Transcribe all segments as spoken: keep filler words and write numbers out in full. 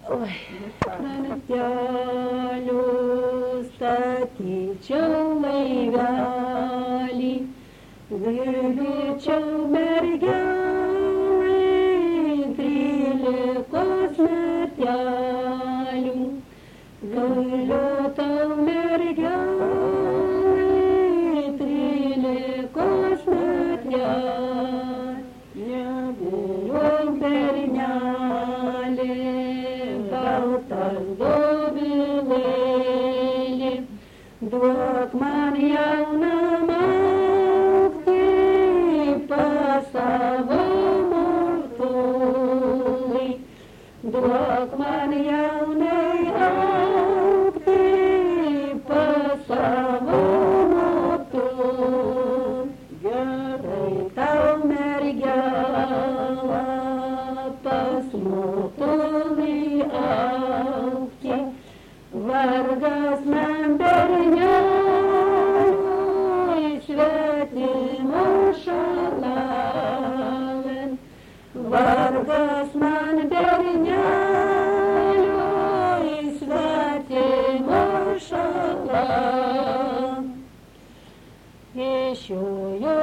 Oi, krantelių statyčiau laivelį, vilkyčiau mergelai trylikos metelių. Galiu tau mergelai trylikos metelių. Nebijok bernelė, baltas dobilėlį, duok man jauną maktį pas savo mortulį. Duok man jaunai augti pas savo mortulį. Gerai tau mergela pas mortulį augti, vargas man berneliui svetimo šalavent. Vargas man berneliui svetimo šalavent. Išjojo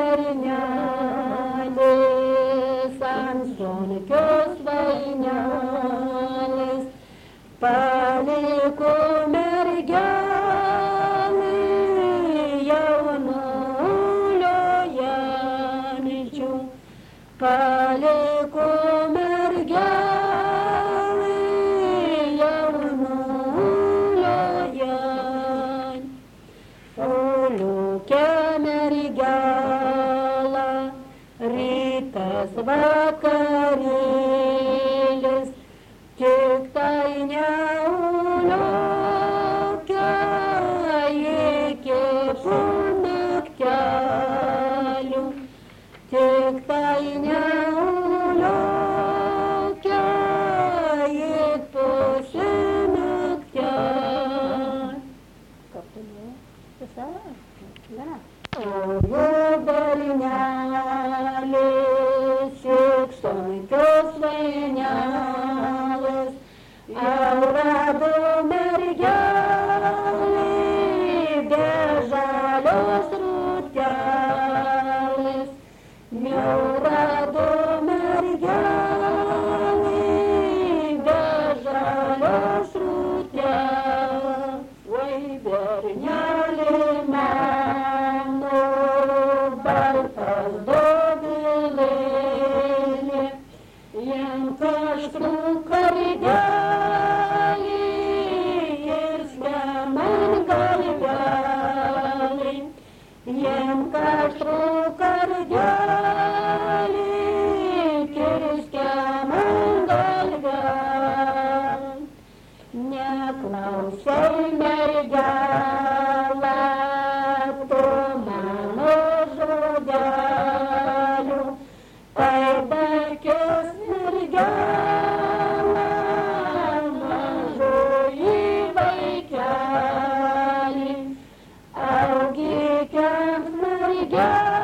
bernelis ant sunkios vainelės, paliko mergelį jaunulio jančių, paliko mergelį jaunulio jančių. Uliuke mergela, rytas vakarėlis, tik tai neuliuke iki naktelių, tik tai neuliuke iki naktelių. Ojo bernelis, tik sunkios vainelės, jau rado mergelį be žalios rūtelės, jau rado mergelį be žalios rūtelės. Oi berneli mano, baltas dobilėlį, jam kažkur kardelį ir man galvelį, jam kažkur kardelį kirskė man galvelį. Neklausai mergelą tu mano žodelių, tai dakis mergelą mažoji vaikelį, augykiams mergelį.